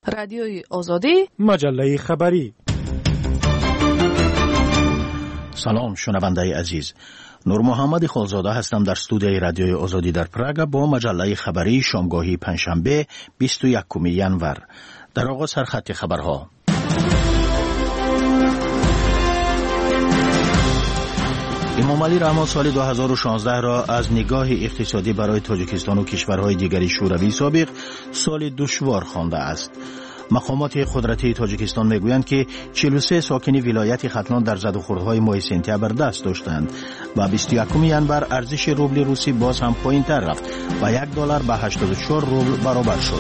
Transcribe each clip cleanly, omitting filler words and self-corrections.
رادیوی آزادی، مجله خبری. سلام شنونده عزیز، نور محمد خالزاده هستم در استودیوی رادیوی آزادی در پراگ با مجله خبری شامگاهی پنجشنبه 21 ژانویه. در آغاز سرخط خبرها. امام علی رحمانی سال 2016 را از نگاه اقتصادی برای تاجیکستان و کشورهای دیگری شوروی سابق سال دشوار خوانده است. مقامات قدرتی تاجیکستان میگویند که 43 ساکن ولایت ختلان در زدوخوردهای ماه سپتامبر دست داشتند و 21 ژانویه ارزش روبل روسی باز هم پایین‌تر رفت و $1 به 84 روبل برابر شد.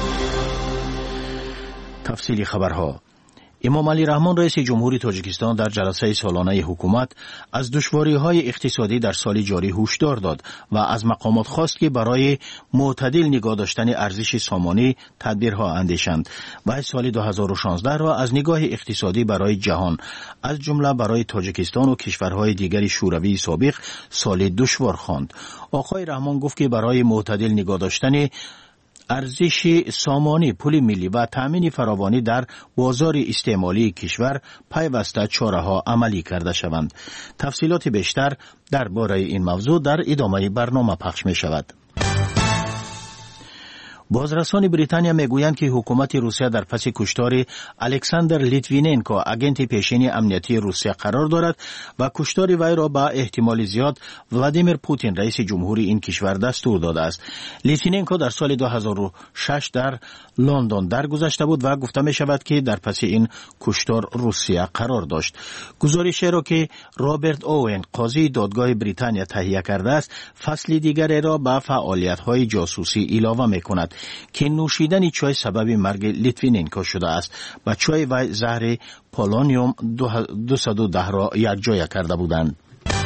تفصیلی خبرها. امام علی رحمان رئیس جمهوری تاجیکستان در جلسه سالانه حکومت از دشواری‌های اقتصادی در سال جاری هشدار داد و از مقامات خواست که برای معتدل نگاه داشتن ارزش سامانی تدبیرها اندیشند و سال 2016 را از نگاه اقتصادی برای جهان از جمله برای تاجیکستان و کشورهای دیگر شوروی سابق سال دشوار خواند. آقای رحمان گفت که برای معتدل نگاه داشتن ارزش سامانی پول ملی و تامین فراوانی در بازار استعمالی کشور پیوسته چاره‌ها عملی کرده شوند. تفصیلات بیشتر درباره این موضوع در ادامه برنامه پخش می شود. بازرسان بریتانیا میگویند که حکومت روسیه در پس کشتار الکساندر لیتویننکو اگنت پیشین امنیتی روسیه قرار دارد و کشتار وی را با احتمال زیاد ولادیمیر پوتین رئیس جمهوری این کشور دستور داده است. لیتویننکو در سال 2006 در لندن درگذشته بود و گفته می شود که در پس این کشتار روسیه قرار داشت. گزارشی را که رابرت اوین قاضی دادگاه بریتانیا تهیه کرده است فصل دیگری را به فعالیت‌های جاسوسی اضافه می‌کند که نوشیدن چای سبب مرگ لیتویننکو شده است و چای و زهر پولونیوم 210 را یکجا کرده بودند.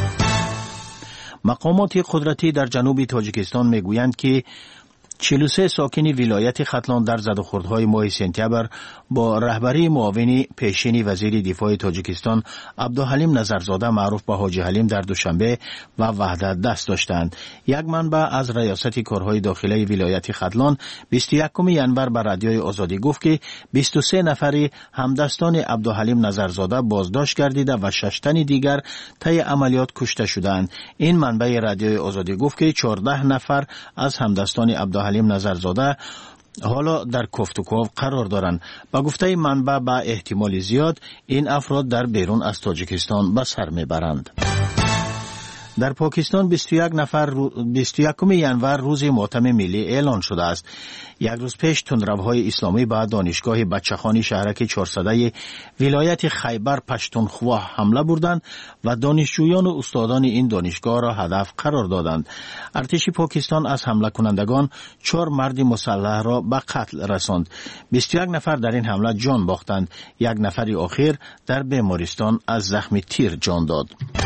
مقامات قدرتی در جنوب تاجیکستان میگویند که 43 ساکن ولایت ختلان در زدوخوردهای ماه سپتامبر با رهبری معاون پیشین وزیر دفاع تاجیکستان عبدالحلیم نظرزاده معروف به حاجی حلیم در دوشنبه و وحدت دست داشتند. یک منبع از ریاست کارهای داخلی ولایت ختلان 21 ژانویه به رادیوی آزادی گفت که 23 نفر همدستان عبدالحلیم نظرزاده بازداشت گردیده و 6 تن دیگر طی عملیات کشته شدند. این منبع رادیوی آزادی گفت که 14 نفر از همدستان عبدالحلیم نظرزاده حالا در کفت و کاو قرار دارند. با گفته منبع با احتمال زیاد این افراد در بیرون از تاجیکستان به سر میبرند. در پاکستان 21 ژانویه روز ماتم ملی اعلان شده است. یک روز پیش تندروهای اسلامی به دانشگاه بچه‌خانی شهرک 400 ولایت خیبر پشتونخوا حمله بردند و دانشجویان و استادان این دانشگاه را هدف قرار دادند. ارتش پاکستان از حمله کنندگان 4 مرد مسلح را به قتل رساند. 21 نفر در این حمله جان باختند. یک نفر آخر در بیمارستان از زخم تیر جان داد.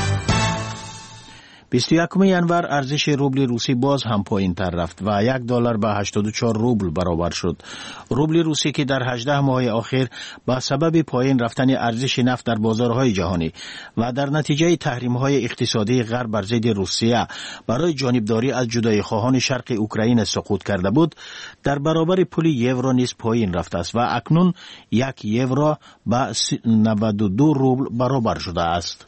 21 ژانویه ارزش روبل روسی باز هم پایین‌تر رفت و $1 به 84 روبل برابر شد. روبل روسی که در 18 ماه اخیر با سبب پایین رفتن ارزش نفت در بازارهای جهانی و در نتیجه تحریم‌های اقتصادی غرب بر ضد روسیه برای جانبداری از جدایی خواهان شرق اوکراین سقوط کرده بود، در برابر پول یورو نیز پایین رفته است و اکنون 1 یورو به 92 روبل برابر شده است.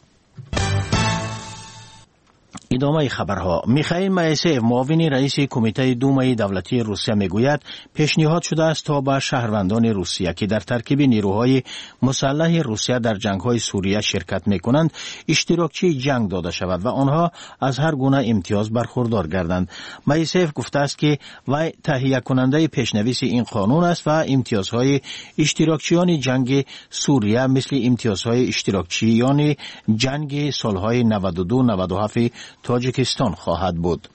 ادامه خبرها. میخائیل مایسیف معاون رئیس کمیته دومای دولتی روسیه میگوید پیشنهاد شده است تا به شهروندان روسیه که در ترکیب نیروهای مسلح روسیه در جنگ‌های سوریه شرکت میکنند اشتراکچی جنگ داده شود و آنها از هر گونه امتیاز برخوردار گردند. مایسیف گفته است که وی تهیه کننده پیشنویس این قانون است و امتیازهای اشتراکچیان جنگ سوریه مثل امتیازهای اشتراکچیان جنگ سالهای 92-97 تاجیکستان خواهد بود.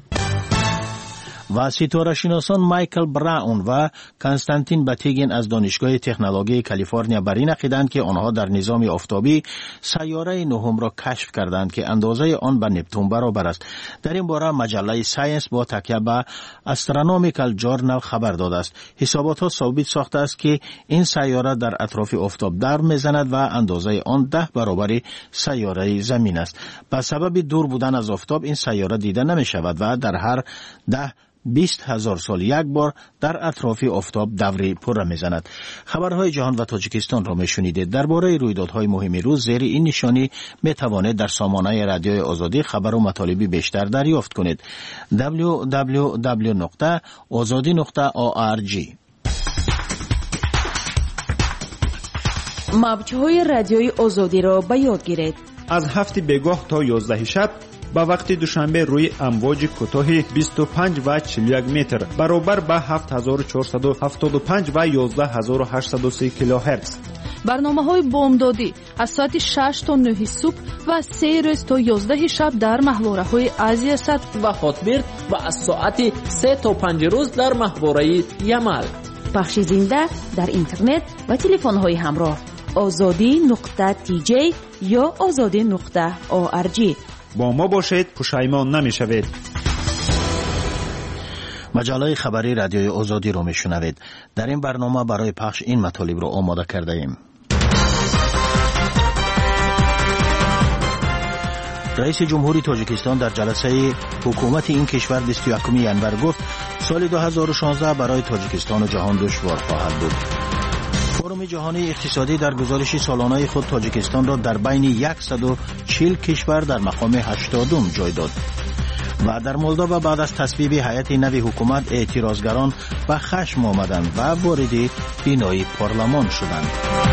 و ستاره شناسان مایکل براون و کنستانتین باتیگین از دانشگاه تکنولوژی کالیفرنیا بر این عقیده‌اند که آنها در نظام آفتابی سیاره نهم را کشف کردند که اندازه آن به نپتون برابر است. در این باره مجله ساینس با تکیه به استرونومیکال جورنال خبر داده است. حسابات ثابت ساخته است که این سیاره در اطراف آفتاب در میزند و اندازه آن 10 برابر سیاره زمین است. به سبب دور بودن از آفتاب این سیاره دیده نمی شود و در هر 10 20,000 سال یک بار در اطراف آفتاب دوری پر میزند. خبرهای جهان و تاجیکستان را میشنیدید. درباره رویدادهای مهم روز زیر این نشانی میتوانید در سامانه رادیوی آزادی خبر و مطالبی بیشتر دریافت کنید. www.azadi.org. موج‌های رادیوی آزادی را به یاد گیرید. از 7 بگاه تا 11 شب با وقت دوشنبه روی امواج کوتاه 25 و 41 متر برابر با 7475 و 11830 کیلوهرتز. برنامه‌های بامدادی از ساعت 6 تا 9 صبح و 3 روز تا 11 شب در محوره‌های آسیا سد و خاطبرد و از ساعت 3 تا 5 روز در محوره یمل. پخش زنده در اینترنت و تلفن‌های همراه azadi.tj یا azadi.org. با ما باشید، پشیمان نمی‌شوید. مجله خبری رادیوی آزادی رو میشنوید. در این برنامه برای پخش این مطالب رو آماده کرده ایم. رئیس جمهوری تاجیکستان در جلسه حکومت این کشور 21 ژانویه گفت سال 2016 برای تاجیکستان و جهان دشوار خواهد بود. فروم جهانی اقتصادی در گزارش سالانه خود تاجیکستان را در بین 140 کشور در مقام 80م جای داد. و در مولداوا بعد از تصویب هیئت نوی حکومت اعتراضگران به خشم آمدند و وارد بینای پارلمان شدند.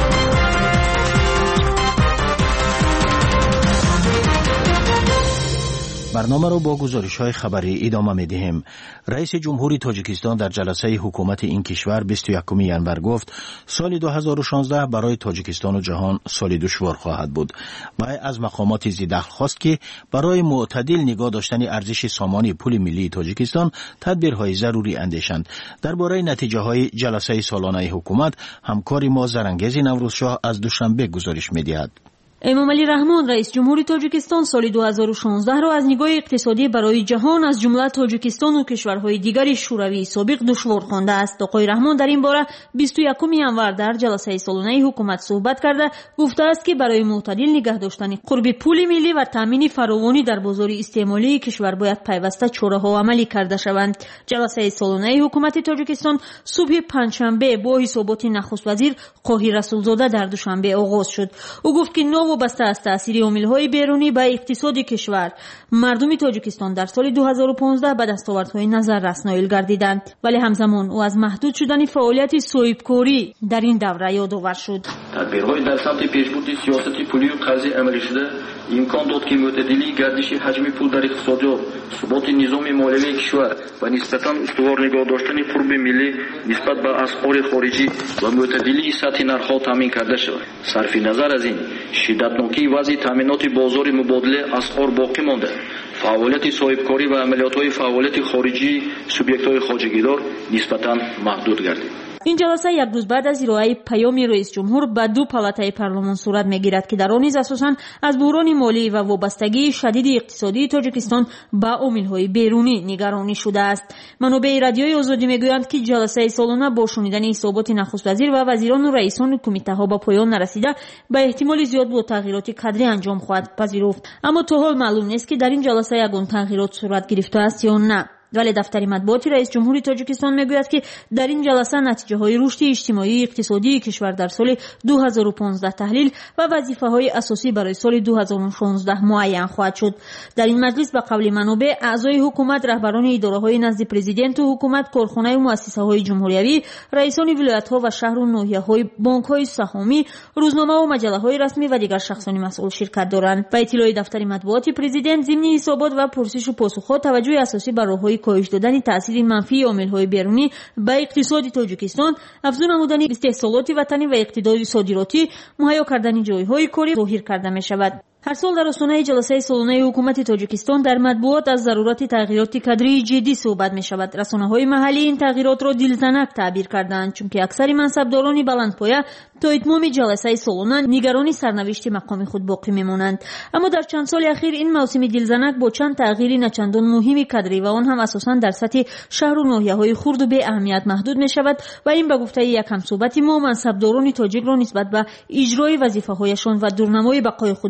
برنامه رو با گزارش‌های خبری ادامه می‌دهیم. رئیس جمهوری تاجیکستان در جلسه حکومت این کشور 21 ژانویه گفت سال 2016 برای تاجیکستان و جهان سال دشوار خواهد بود و از مقامات ذی‌دخل خواست که برای معتدل نگاه داشتن ارزش سامانی پول ملی تاجیکستان تدبیرهای ضروری اندیشند. درباره نتیجه‌های جلسه سالانه حکومت همکار ما زرنگیز نوروزشاه از دوشنبه گزارش می‌دهد. امامعلی رحمان رئیس جمهوری تاجیکستان سال 2016 را از نگاه اقتصادی برای جهان از جمله تاجیکستان و کشورهای دیگر شوروی سابق دشوار خوانده است. آقای رحمان در این باره 21 ژانویه در جلسه سالانه حکومت صحبت کرده گفته است که برای معتدل نگه داشتن قرب پول ملی و تامین فراوانی در بازار استعمالی کشور باید پیوسته چاره‌ها عملی کرده شوند. جلسه سالانه حکومت تاجیکستان صبح پنجشنبه با حسابات نخست وزیر قاهی رسولزاده در دوشنبه آغاز شد. او گفت که وابسته است تأثیر عامل‌های بیرونی به اقتصاد کشور. مردم تاجیکستان در سال 2015 به دستاوردهای نظررس نایل گردیدند، ولی همزمان او از محدود شدن فعالیت صاحبکاری در این دوره یادآور شد. تدبیرهای در سمت پیشبرد سیاست پولی و قرضی عملی شده امکان داد که معتدلی گردش حجم پول در اقتصادیات، ثبات نظام مالیاتی کشور و نسبتاً استوار نگاه داشتن قرب ملی نسبت به اسعار خارجی و معتدلی سطح نرخ‌ها تامین کرده شود. صرف نظر از این شدتناکی وضع تامینات بازار مبادله اسعار باقی مانده. فعالیت صاحبکاری و عملیات‌های فعالیت خارجی سوبیکت‌های خواجگیدار نسبتاً محدود گردید. این جلسه یک روز بعد از ارائه پیام رئیس جمهور به دو پالاتای پارلمان صورت میگیرد که در آن نیز اساساً از بحران مالی و وابستگی شدید اقتصادی تاجیکستان به عامل‌های بیرونی نگرانی شده است. منابع رادیوی آزادی میگویند که جلسه سالانه با شنیدن حسابات نخست وزیر و وزیران و رئیسان کمیته‌ها به پایان نرسیده به احتمال زیاد با تغییرات کادری انجام خواهد پذیرفت، اما تا حال معلوم نیست که در این جلسه یگان تغییرات صورت گرفته است یا نه. ولی دفتر مطبوعات رئیس جمهوری تاجیکستان میگوید که در این جلسه نتیجه های رشد اجتماعی اقتصادی کشور در سال 2015 تحلیل و وظیفه های اساسی برای سال 2016 معین خواهد شد. در این مجلس به قول منابع اعضای حکومت، رهبران اداره های نزد پرزیدنت و حکومت، کارخانه و مؤسسه های جمهوریوی، رئیسان ولایت ها و شهر و ناحیه های، بانک های سهامی، روزنامه و مجله های رسمی و دیگر شخصان مسئول شرکت دارند. به اطلاع دفتر مطبوعات پرزیدنت ضمن حسابات و پرسش و پاسخ توجه اساسی بر راههای کاهش دادن تاثیر منفی عامل‌های بیرونی به اقتصاد تاجیکستان، افزون نمودن استحصالات وطنی و اقتدار صادراتی، مهیا کردن جای‌های کاری ظاهر کرده می‌شود. هر سال در آستانه جلسه سالانه حکومت تاجیکستان در مطبوعات از ضرورت تغییرات کادری جدی صحبت می شود. رسانه‌های محلی این تغییرات را دلزنک تعبیر کردند، چون که اکثر منصبداران بلندپایه تا اتمام جلسه سالانه نگران سرنوشت مقام خود باقی میمانند. اما در چند سال اخیر این موسم دلزنک با چند تغییر نچندان مهم کادری و آن هم اساساً در سطح شهر و ناحیه‌های خرد و به اهمیت محدود می شود و این به گفته یک همصحبت ما منصبداران تاجیک را نسبت به اجرای وظیفه‌هایشان و دورنمای بقای خود در منصب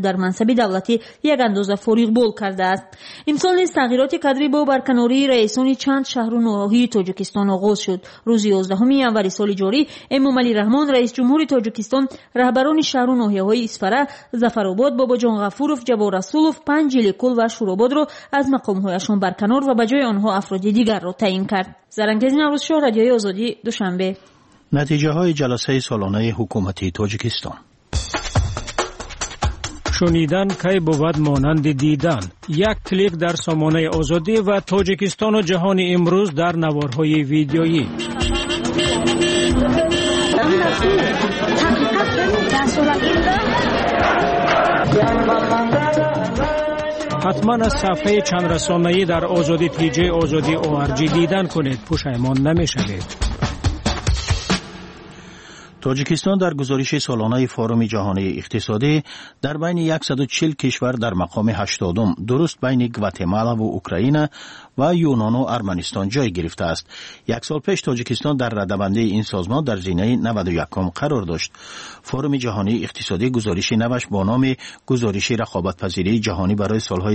منصب دولتی یک اندازه فریغ کرده است. امسال نیز تغییرات کادری با برکناری رئیسان چند شهر و نواحی تاجیکستان آغاز شد. روز 11 ینوری سال جاری امامعلی رحمان رئیس جمهور تاجیکستان رهبران شهر و ناحیه‌های اسفره، ظفرآباد، باباجان غفورов، جواد رسولov، پنجیلکل و شوراباد را از مقام‌هایشان برکنار و به جای آنها افراد دیگر را تعیین کرد. زرنگزی نوروزشاه، رادیوی آزادی، دوشنبه. نتیجه های جلسه سالانه حکومتی تاجیکستان. شنیدن کی بود مانند دیدن. یک کلیک در سامانه آزادی و تاجیکستان و جهان امروز در نوارهای ویدیویی. حتما از صفحه چند رسانه‌ای در آزادی پیجی آزادی ORG دیدن کنید، پشیمان نمی‌شوید. تاجیکستان در گزارش سالانه فورم جهانی اقتصادی در بین 140 کشور در مقام 80 درست بین گواتمالا و اوکراین و یونان و ارمنستان جای گرفته است. یک سال پیش تاجیکستان در رده‌بندی این سازمان در زینه 91 قرار داشت. فورم جهانی اقتصادی گزارش نوش با نام گزارش رقابت‌پذیری جهانی برای سالهای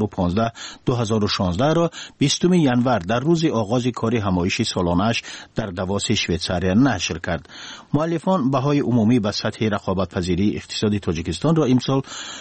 2015-2016 را 20 ینور در روز آغاز کار همایش سالانه‌اش در دواس شویتزاریا نشر کرد. مؤلفان بهای عمومی به سطح رقابت‌پذیری اقتصادی تاجیکستان را امسال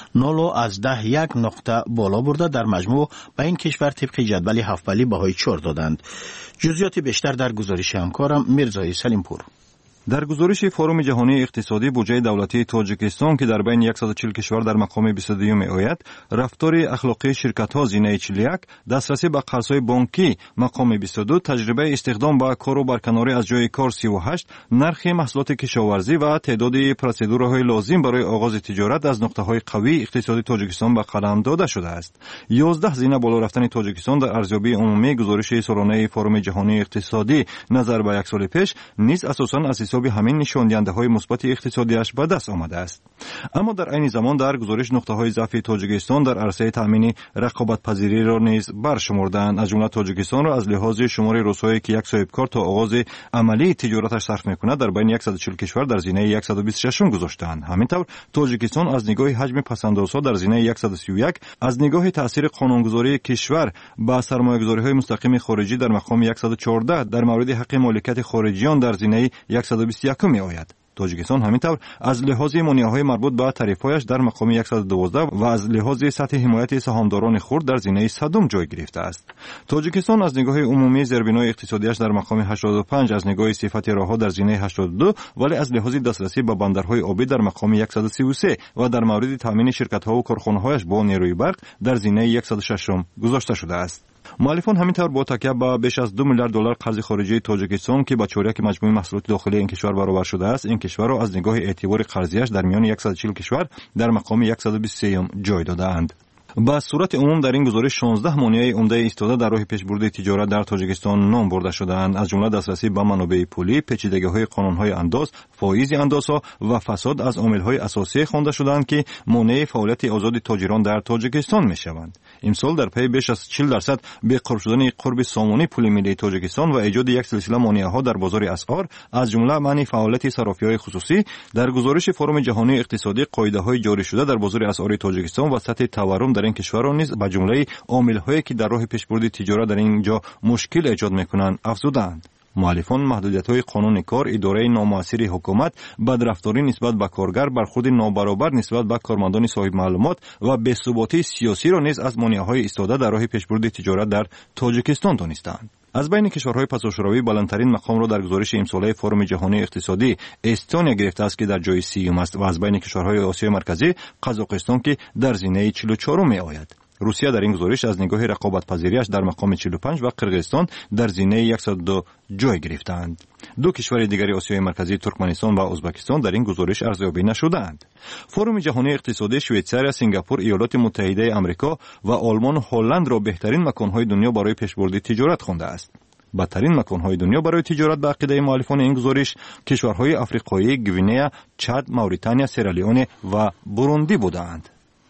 0 از 10 یک نقطه بالا برده در مجموع به این کشور طبق جدول هفت‌بالی بهای 4 دادند. جزئیات بیشتر در گزارش همکارم میرزای سلیمپور. در گزارش فورم جهانی اقتصادی بودجه دولتی تاجیکستان که در بین 140 کشور در مقام 22 میآید، رفتار اخلاقی شرکت‌ها زینه 41، دسترسی به قرض‌های بانکی مقام 22، تجربه استخدام با کار و برکناری از جای کار 38، نرخ محصولات کشاورزی و تعداد پروسیدورهای لازم برای آغاز تجارت از نقطه‌های قوی اقتصادی تاجیکستان به قلم داده شده است. 11 زینه بالا رفتن تاجیکستان در ارزیابی عمومی گزارش سالانه فورم جهانی اقتصادی نظر به یک سال پیش نیز اساساً از همین نشانده‌های مثبت اقتصادیش به دست آمده است. اما در عین زمان در گزارش نقطه‌های ضعف تاجیکستان در عرصه تامین رقابت‌پذیری را نیز برشمردند. از جمله تاجیکستان را از لحاظ شمار روزهایی که یک صاحبکار تا آغاز عملی تجارتش صرف می‌کند در بین 140 کشور در زینه 126 گذاشتند. همینطور تاجیکستان از نگاه حجم پس‌اندازها در زینه 131، از نگاه تاثیر قانونگذاری کشور با سرمایه‌گذاری‌های مستقیم خارجی در مقام 114، در مورد حق مالکیت خارجیان در زینه 121 می آید. تاجیکستان همینطور از لحاظ مانع‌های مربوط به تعرفه‌اش در مقام 112 و از لحاظ سطح حمایت سهامداران خرد در زینه 100 جای گرفته است. تاجیکستان از نگاه عمومی زیربنای اقتصادیش در مقام 85، از نگاه صفت راه‌ها در زینه 82، ولی از لحاظ دسترسی به بندرهای آبی در مقام 133 و در مورد تامین شرکت‌ها و کارخانه‌هایش با نیروی برق در زینه 106 گذاشته شده است. مؤلفان همینطور با تکیه به بیش از 2 میلیارد دلار قرض خارجی تاجیکستان که با چوریک مجموع محصولات داخلی این کشور برابر شده است، این کشور را از نگاه اعتبار قرضیش در میان 140 کشور در مقام 123 جای داده‌اند. با صورت عموم در این گزارش 16 مانع عمده ایستاده در راه پیشبرد تجارت در تاجیکستان نام برده شده‌اند، از جمله دسترسی به منابع پولی، پیچیدگی‌های قانون‌های انداز، فایز اندازها و فساد از عامل‌های اساسی خوانده شده‌اند که مانع فعالیت آزاد تاجران در تاجیکستان می‌شوند. امسال در پی بیش از 40% بی‌قرار شدن قرب سامانی پول ملی تاجیکستان و ایجاد یک سلسله مانع‌ها در بازار اسعار، از جمله منع فعالیت صرافی‌های خصوصی، در گزارش فورم جهانی اقتصادی قاعده‌های جاری شده در بازار اسعار تاجیکستان و سطح تورم در این کشور را نیز به جمله عامل‌هایی که در راه پیشبرد تجارت در اینجا مشکل ایجاد می‌کنند افزودند. مؤلفان محدودیت‌های قانون کار، اداره نامؤثر حکومت، بدرفتاری نسبت به کارگر، برخورد نابرابر نسبت به کارمندان صاحب معلومات و بی‌ثباتی سیاسی را نیز از مانع‌های ایستاده در راه پیشبرد تجارت در تاجیکستان دانستند. از بین کشورهای پساشوروی بلندترین مقام را در گزارش امساله فورم جهانی اقتصادی استونیا گرفته است که در جای 30 است و از بین کشورهای آسیای مرکزی قزاقستان که در زینه 44 می آید. روسیه در این گزارش از نگاه رقابت‌پذیریش در مقام 45 و قرقیزستان در زینه 102 جای گرفتند. دو کشور دیگری آسیای مرکزی ترکمنستان و ازبکستان در این گزارش ارزیابی نشدند. فورم جهانی اقتصادی شویتزاریا، سنگاپور، ایالات متحده آمریکا و آلمان و هلند را بهترین مکان‌های دنیا برای پیشبرد تجارت خوانده است. بدترین مکان‌های دنیا برای تجارت به عقیده مؤلفان این گزارش کشورهای آفریقایی، گوینه، چاد، موریتانیا، سیرالیون و بوروندی بودند.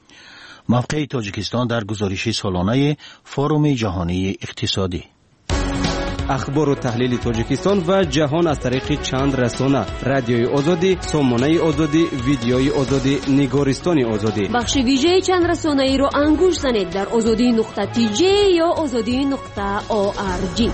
موقع تاجیکستان در گزارش سالانه فورم جهانی اقتصادی. اخبار و تحلیل تاجیکستان و جهان از طریق چند رسانه: رادیوی آزادی، سامانه آزادی، ویدیوی آزادی، نگارستان آزادی. بخش ویژه چند رسانه‌ای رو انگوش زنید در azadi.tj یا azadi.org.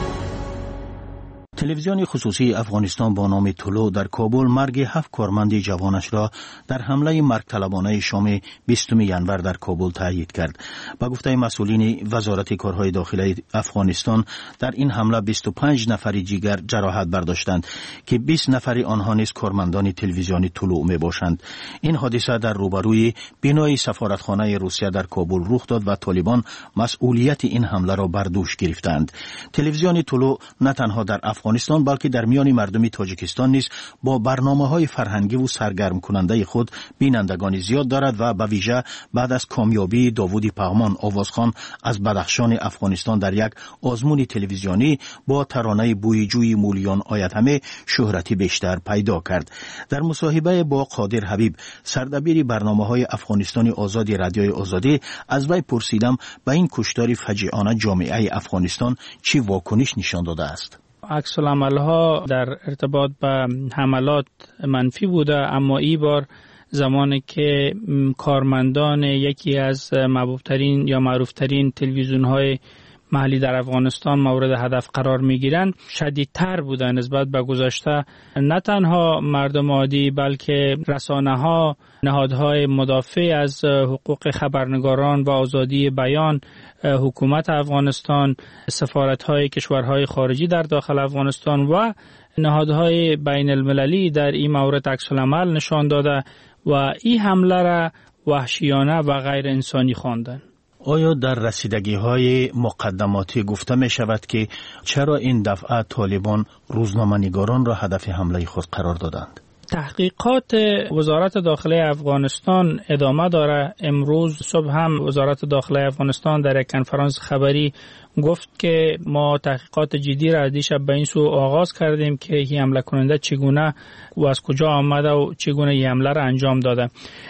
تلویزیون خصوصی افغانستان با نام طلوع در کابل مرگ 7 کارمند جوانش را در حمله مرگ طلبانه شام 20 ینور در کابل تایید کرد. با گفته مسئولین وزارت کارهای داخلی افغانستان، در این حمله 25 نفر دیگر جراحت برداشتند که 20 نفر آنها نیز کارمندان تلویزیون طلوع می باشند. این حادثه در روبروی بنای سفارتخانه روسیه در کابل رخ داد و طالبان مسئولیت این حمله را بر دوش گرفتند. تلویزیون طلوع نه تنها در افغانستان بلکه در میان مردم تاجیکستان نیز با برنامه‌های فرهنگی و سرگرم کننده خود بینندگان زیاد دارد و به ویژه بعد از کامیابی داوود پغمان آوازخوان از بدخشان افغانستان در یک آزمون تلویزیونی با ترانه بوی جوی مولیان آید همه شهرتی بیشتر پیدا کرد. در مصاحبه با قادر حبیب، سردبیر برنامه‌های افغانستان آزادی رادیوی آزادی، از وی پرسیدم به این کشتار فجیعانه جامعه افغانستان چی واکنش نشان داده است. عکس العمل‌ها در ارتباط به حملات منفی بوده، اما این بار زمانی که کارمندان یکی از محبوبترین یا معروفترین تلویزیون‌های محلی در افغانستان مورد هدف قرار می‌گیرند، شدیدتر بوده نسبت به گذشته. نه تنها مردم عادی بلکه رسانه‌ها، نهادهای مدافع از حقوق خبرنگاران و آزادی بیان، حکومت افغانستان، سفارت‌های کشورهای خارجی در داخل افغانستان و نهادهای بین المللی در این مورد عکس العمل نشان داده و این حمله را وحشیانه و غیر انسانی خواندند. آیا در رسیدگی‌های مقدماتی گفته می شود که چرا این دفعه طالبان روزنامه‌نگاران را هدف حمله خود قرار دادند؟ تحقیقات وزارت داخله افغانستان ادامه داره. امروز صبح هم وزارت داخله افغانستان در یک کنفرانس خبری گفت که ما تحقیقات جدی را از دیشب به این سو آغاز کردیم که این حمله کننده چگونه و از کجا آمده و چگونه این حمله را انجام داده.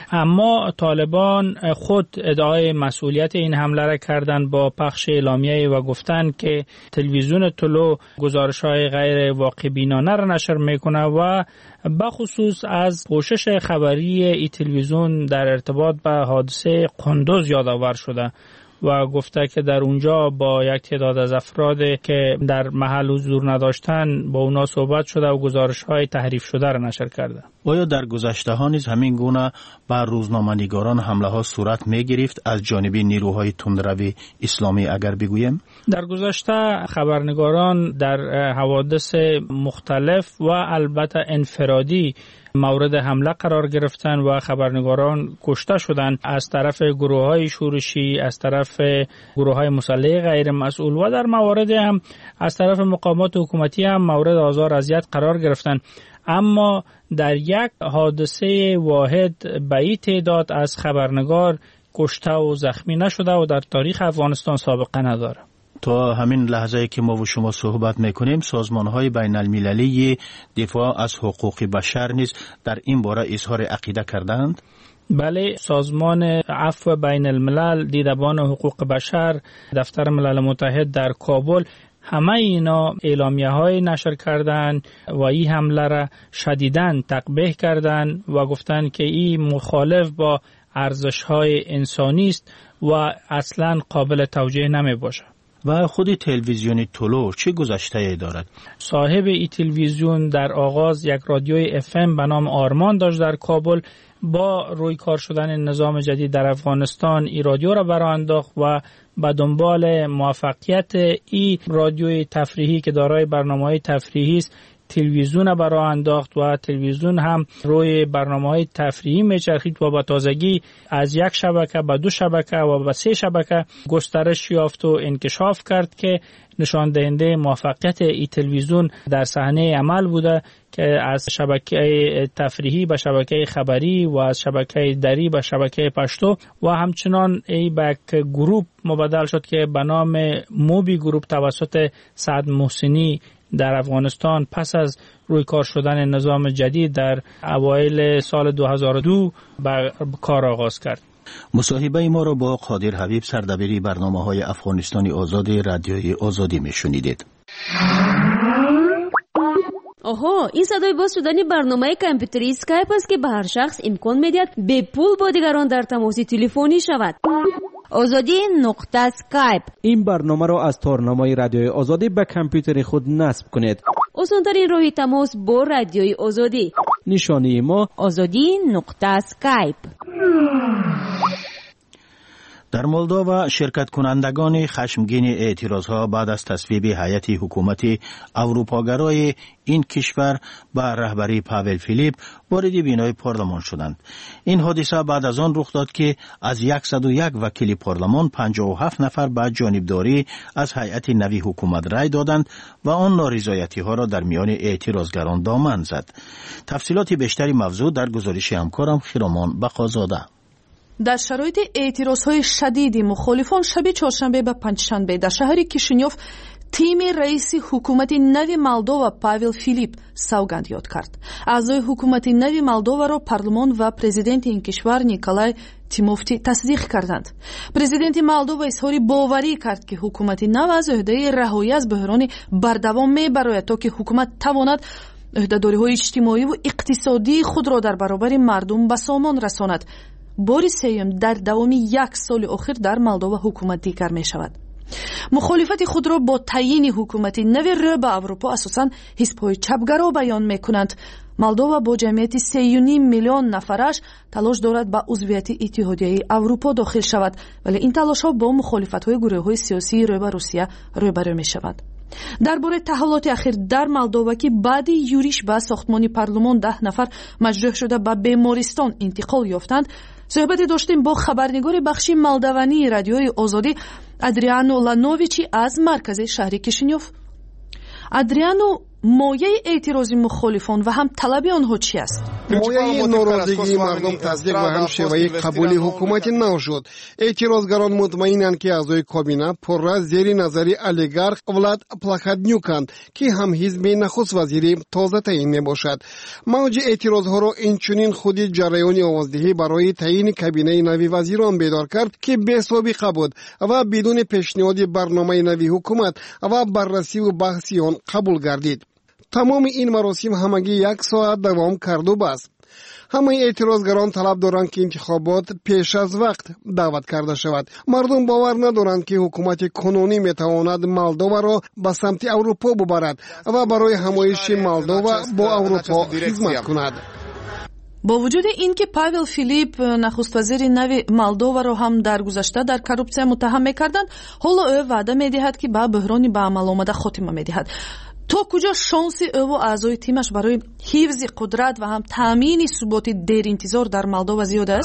اما طالبان خود ادعای مسئولیت این حمله را کردند با پخش اعلامیه و گفتند که تلویزیون طلوع گزارش‌های غیر واقع بینانه را نشر میکنه و بخصوص از پوشش خبری این تلویزیون در ارتباط به حادثه قندوز یادآور شده و گفته که در اونجا با یک تعداد از افراد که در محل حضور نداشتن با اونا صحبت شده و گزارش‌های تحریف شده را نشر کرده. آیا در گذشته ها نیز همین گونه بر روزنامه‌نگاران حمله ها صورت می گرفت از جانب نیروهای تندروی اسلامی اگر بگویم؟ در گذشته خبرنگاران در حوادث مختلف و البته انفرادی مورد حمله قرار گرفتن و خبرنگاران کشته شدند از طرف گروه‌های شورشی، از طرف گروه‌های مسلح غیر مسئول و در موارد هم از طرف مقامات حکومتی هم مورد آزار اذیت قرار گرفتند. اما در یک حادثه واحد به این تعداد از خبرنگار کشته و زخمی نشده و در تاریخ افغانستان سابقه نداره. تا همین لحظه که ما و شما صحبت میکنیم سازمان‌های بین المللی دفاع از حقوق بشر نیز در این باره اظهار عقیده کردند؟ بله، سازمان عفو بین الملل، دیدبان حقوق بشر، دفتر ملل متحد در کابل، همه اینا اعلامیه های نشر کردن و این حمله را شدیداً تقبیح کردن و گفتن که این مخالف با ارزش های انسانی است و اصلاً قابل توجیه نمی باشه. و خود تلویزیون طلوع چه گذشته دارد؟ صاحب این تلویزیون در آغاز یک رادیوی FM به نام آرمان داشت در کابل. با روی کار شدن نظام جدید در افغانستان این رادیو را برآورد انداخت و به دنبال موفقیت این رادیوی تفریحی که دارای برنامه‌های تفریحی است تلویزیون برای انداخت و تلویزیون هم روی برنامه‌های تفریحی میچرخید و با تازگی از یک شبکه به 2 شبکه و به 3 شبکه گسترش یافت و انکشاف کرد که نشان دهنده موفقیت این تلویزیون در صحنه عمل بوده که از شبکه تفریحی به شبکه خبری و از شبکه دری به شبکه پشتو و همچنان ای به گروپ مبادل شد که به نام موبی گروپ توسط سعد محسنی در افغانستان پس از روی کار شدن نظام جدید در اوایل سال 2002 به کار آغاز کرد. مصاحبه ما را با قادر حبیب، سردبیر برنامه‌های افغانستانی آزادی رادیوی آزادی میشنیدید. آها، این صدای باز شدن برنامه کامپیوتری اسکایپ است که به هر شخص امکان میدهد به پول با دیگران در تماس تلفنی شود. آزادی نقطه اسکایپ. این برنامه را از تارنمای رادیوی آزادی به کامپیوتر خود نصب کنید. آسان‌ترین راه تماس با رادیوی آزادی. نشانی ما آزادی نقطه اسکایپ. در مولدووا شرکت کنندگان خشمگین اعتراضها بعد از تصویب هیئت حکومت اروپاگرای این کشور به رهبری پاول فیلیپ وارد بینای پارلمان شدند. این حادثه بعد از آن رخ داد که از 101 وکیل پارلمان 57 نفر به جانبداری از هیئت نوی حکومت رای دادند و آن نارضایتی ها را در میان اعتراضگران دامن زد. تفصیلات بیشتری موضوع در گزارش همکارم خیرامان بقازاده. در شرایط اعتراضهای شدید مخالفان شب چهارشنبه به پنجشنبه در شهر کیشینیوف تیم رئیس حکومت نوی مولدووا پاول فیلیپ سوگند یاد کرد. اعضای حکومت نوی مولدووا را پارلمان و پرزیدنت این کشور نیکولای تیموفتی تصدیق کردند. پرزیدنت مولدووا اظهار باوری کرد که حکومت نو از عهده رهایی از بحران بردوام میبراید تا که حکومت تواند عهده‌داری‌های اجتماعی و اقتصادی خود را در برابر مردم به سامان رساند. بار سوم در دوام 1 سال اخیر در مولدووا حکومت دیگر می شود. مخالفت خود را با تعیین حکومت نوی رو به اروپا اساساً حزب‌های چپگرا بیان می کنند. مولدووا با جمعیت 3.5 میلیون نفرش تلاش دارد به عضویت اتحادیه اروپا داخل شود، ولی این تلاش‌ها با مخالفت‌های گروه‌های سیاسی رو به روسیه روبرو می شود. درباره تحولات اخیر در مولدووا که بعد یوریش به ساختمان پارلمان 10 نفر مجروح شده به بیمارستان انتقال یافتند صحبت داشتیم با خبرنگار بخش مولدوانی رادیوی آزادی ادریانو لانوویچی از مرکز شهر کیشینیوف. ادریانو، مایه اعتراض مخالفان و هم طلب آنها چی است؟ مایه ناراضگی مردم تصدیق و هم شیوه قبول حکومت نو شد. اعتراضگران مطمئنند که اعضای کابینه پر زیر نظر اولیگارخ ولاد پلاخادنیوکند که هم حزب نخست وزیر تازه تعیین میباشد. موج اعتراضها را اینچنین خود جریان آوازدهی برای تعیین کابینه نوی وزیران بیدار کرد که بی سابقه بود و بدون پیشنهاد برنامه نوی حکومت و بررسی و بحث آن قبول گردید. تمام این مراسم همگی 1 ساعت دوام کرد و بس. همه اعتراضگران طلب دارند که انتخابات پیش از وقت دعوت کرده شود. مردم باور ندارند که حکومت کنونی میتواند مولدووا را به سمت اروپا ببرد و برای همایش مولدووا با اروپا خدمت کند. با وجود این که پاول فیلیپ نخست وزیر نوی مولدووا را هم در گذشته در کورپسیا متهم میکردند، حالا او وعده میدهد که به بحران به عمل آمده خاتمه میدهد. تا کجا شانس او و اعضای تیمش برای حفظ قدرت و هم تامین ثبات دیر انتظار در مولدووا زیاد است؟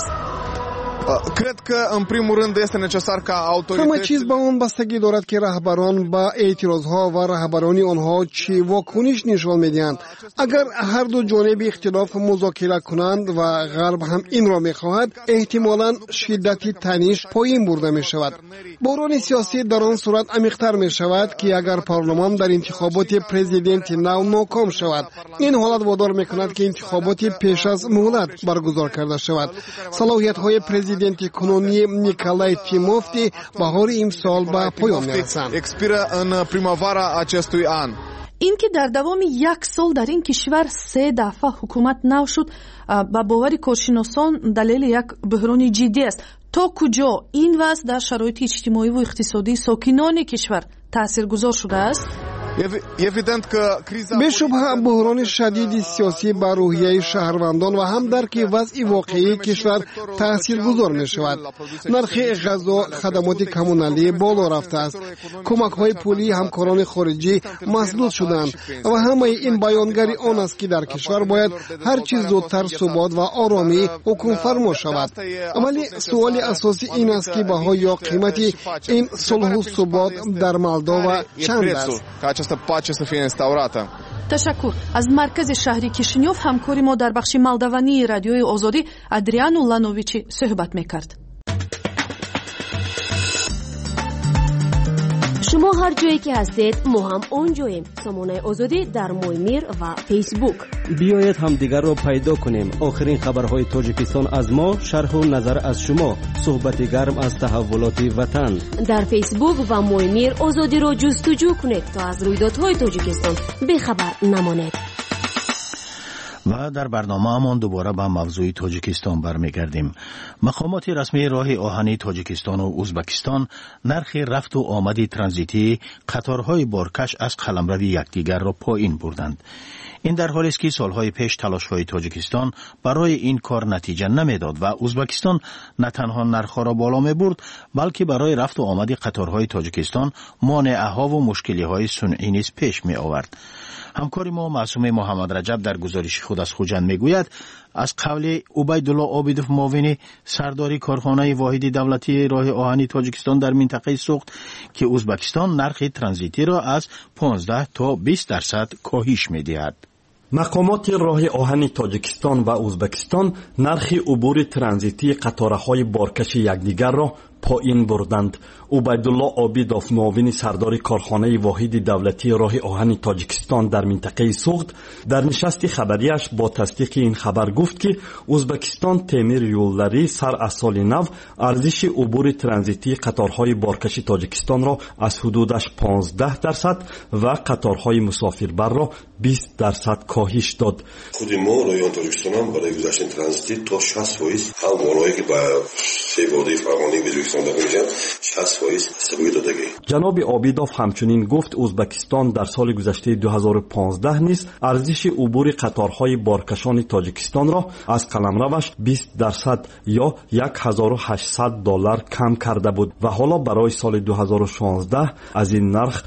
Cred că în primul rând este necesar ca autoritățile همه چیز به آن بستگی دارد که رهبران با اعتراضها و رهبرانی آنها چه واکنش نشان میدهند. اگر هر دو جانب اختلاف مذاکره کنند و غرب هم این را میخواهد، احتمالاً شدت تنش پایین برده می شود. بحران سیاسی در آن صورت عمیق‌تر می شود که اگر پارلمان در انتخابات پرزیدنت نو ناکام شود. این حالت وادار میکند که انتخابات پیش از مهلت برگزار کرده شود. صلاحیت‌های پرزیدنت کنونی نیکولای تیموفتی بهار امسال به پایان میرسند. این که در دوام 1 سال در این کشور 3 دفعه حکومت نو شد با باور کارشناسان دلیل یک بحران جدی است. تا کجا این وضع در شرایط اجتماعی و اقتصادی ساکنان کشور تاثیرگذار شده است؟ بی‌شبهه بحران شدید سیاسی بر روحیه شهروندان و هم درک وضع واقعی کشور تاثیرگذار می شود. نرخ غذا، خدمات کمونالی بالا رفته است. کمک‌های پولی همکاران خارجی مسدود شدند و همه این بیانگری آن است که در کشور باید هر چیز زودتر ثبات و آرامی حکم فرما شود. ولی سوال اساسی این است که بها یا قیمت این صلح و ثبات در مولدووا چند است؟ تشکر. از مرکز شهری کیشینیوف همکاری ما در بخش مولدوانی رادیوی آزادی ادریانو لانوویچی صحبت میکرد. شما شما هر جایی که هستید ما هم اونجاییم. سامانه آزادی در مویمیر و فیسبوک. بیایید هم دیگر را پیدا کنیم. آخرین خبرهای تاجیکستان از ما، شرح و نظر از شما، صحبت گرم از تحولات وطن. در فیسبوک و مویمیر آزادی را جستجو کنید تا از رویدادهای تاجیکستان بخبر نمانید. و در برنامه همان دوباره به موضوع تاجیکستان برمیگردیم. مقامات رسمی راه آهنی تاجیکستان و ازبکستان نرخ رفت و آمد ترانزیتی قطارهای بارکش از قلمرو یکدیگر را پایین بردند. این در حالی است که سالهای پیش تلاش‌های تاجیکستان برای این کار نتیجه نمیداد و ازبکستان نه تنها نرخ‌ها را بالا می‌برد بلکه برای رفت و آمد قطارهای تاجیکستان مانع‌ها و مشکلی‌های صنعی نیز پیش می‌آورد. همکار ما معصوم محمد رجب در گزارش خود از خوجند میگوید از قول عبیدالله عابدوف معاون سرداری کارخانه واحد دولتی راه آهنی تاجیکستان در منطقه سوخت که ازبکستان نرخ ترانزیتی را از 15 تا 20% کاهش می‌دهد. مقامات راه آهن تاجیکستان و ازبکستان نرخ عبور ترانزیتی قطارهای بارکش یکدیگر را پایین بردند. عبیدالله عابدوف معاون سردار کارخانه واحد دولتی راه آهن تاجیکستان در منطقه سوخت در نشست خبریش با تصدیق این خبر گفت که ازبکستان تعمیر یولداری سر از سال نو ارزش عبور ترانزیتی قطارهای بارکش تاجیکستان را از حدودش 15% و قطارهای مسافربر را 20% کاهش داد. خود ما رایان تاجیکستان هم برای گذشتن ترانزیتی تا 60% هم بالایی که با سیواده فرمانده ازبکستان داده میشن 60% سبوی داده گی. جناب عابدوف همچنین گفت ازبکستان در سال گذشته 2015 نیز ارزش عبور قطارهای بارکشان تاجیکستان را از قلمروش 20% یا $1800 کم کرده بود و حالا برای سال 2016 از این نرخ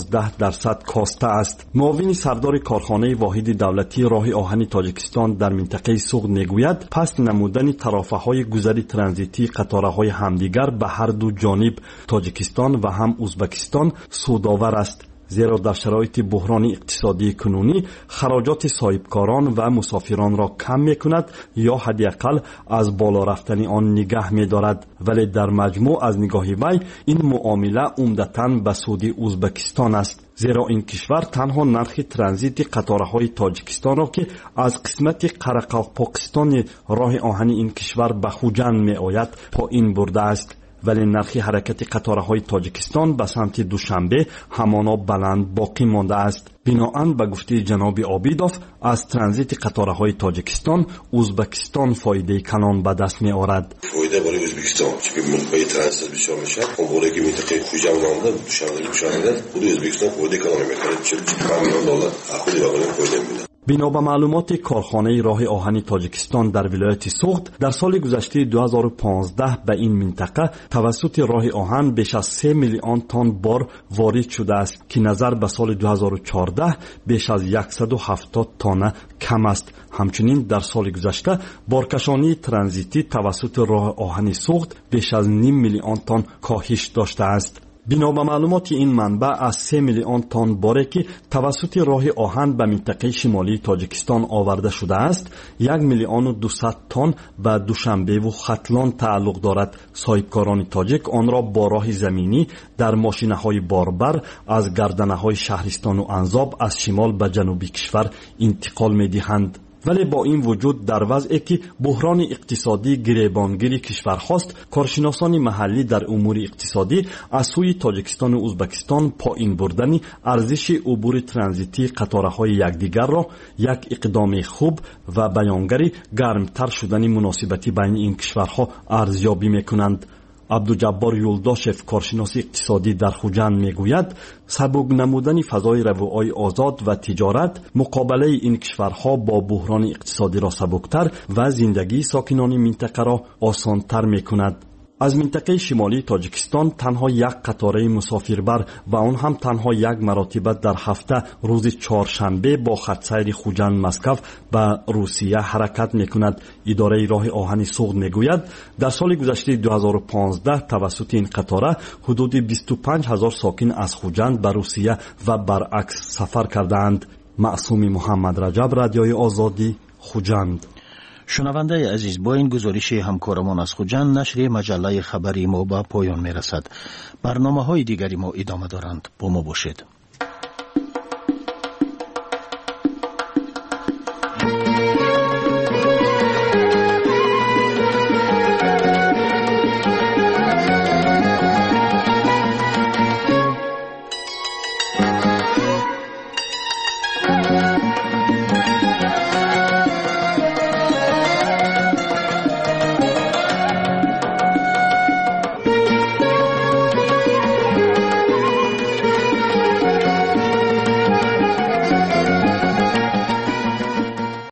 15% کاسته است. معاون سردار کارخانه واحد دولتی راه آهن تاجیکستان در منطقه سوغد میگوید پس نمودن طرفهای گذر ترانزیتی قطارهای همدیگر به هر دو جانب تاجیکستان و هم ازبکستان سودآور است، زیرا در شرایط بحران اقتصادی کنونی خراجات صاحبکاران و مسافران را کم میکند یا حداقل از بالا رفتن آن نگه می‌دارد. ولی در مجموع از نگاه وی این معامله عمدتاً به سود ازبکستان است، زیرا این کشور تنها نرخ ترانزیت قطارهای تاجیکستان را که از قسمت قرقاقستان راه آهن این کشور به خوجند می‌آید پایین برده است، ولی نرخ حرکت قطارهای تاجیکستان به سمت دوشنبه همانا بلند باقی مانده است. بناهن به گفته جناب عابدوف از ترانزیت قطارهای تاجیکستان ازبکستان فایده کلان به دست می آورد. فایده برای ازبکستان چون منطقه ترانزیت بسیار میشه، اون بالا که منطقه خوجند مانده دوشنبه خود ازبکستان فایده کلان میکنه، 45 میلیون دلار خود واقعا فایده میده. بنا به معلومات کارخانه راه آهن تاجیکستان در ولایت سوغد در سال گذشته 2015 به این منطقه توسط راه آهن بیش از 3 میلیون تن بار وارد شده است که نظر به سال 2014 بیش از 170 تن کم است. همچنین در سال گذشته بارکشانی ترانزیتی توسط راه آهن سوغد بیش از نیم میلیون تن کاهش داشته است. بنا به معلومات این منبع از 3 میلیون تن باری که توسط راه آهن به منطقه شمالی تاجیکستان آورده شده است، 1,200,000 تن به دوشنبه و ختلان تعلق دارد. صاحبکاران تاجیک آن را با راه زمینی در ماشینه‌های باربر از گردنه‌های شهرستان و انزاب از شمال به جنوب کشور انتقال می‌دهند. ولی با این وجود در وضعی که بحران اقتصادی گریبانگیر کشور خواست، کارشناسان محلی در امور اقتصادی از سوی تاجیکستان و ازبکستان پایین بردن ارزش عبور ترانزیتی قطارهای یکدیگر را یک اقدام خوب و بیانگر گرمتر شدن مناسبتی بین این کشورها ارزیابی میکنند. عبدالجبار یولداشف کارشناس اقتصادی در خوجند میگوید سبک نمودن فضای رفوهای آزاد و تجارت مقابله این کشورها با بحران اقتصادی را سبکتر و زندگی ساکنان منطقه را آسانتر میکند. از منطقه شمالی تاجیکستان تنها یک قطاره مسافربر و آن هم تنها یک مرتبه در هفته روز چهارشنبه با خط سیر خوجند مسکو به روسیه حرکت میکند. اداره راه آهن سوغد میگوید در سال گذشته 2015 توسط این قطاره حدود 25,000 ساکن از خوجند به روسیه و برعکس سفر کردند. معصوم محمد رجب، رادیوی آزادی، خوجند. شنونده عزیز، با این گزارش همکارمان از خوجند نشر مجله خبری ما به پایان می رسد. برنامه های دیگری ما ادامه دارند. با ما باشید.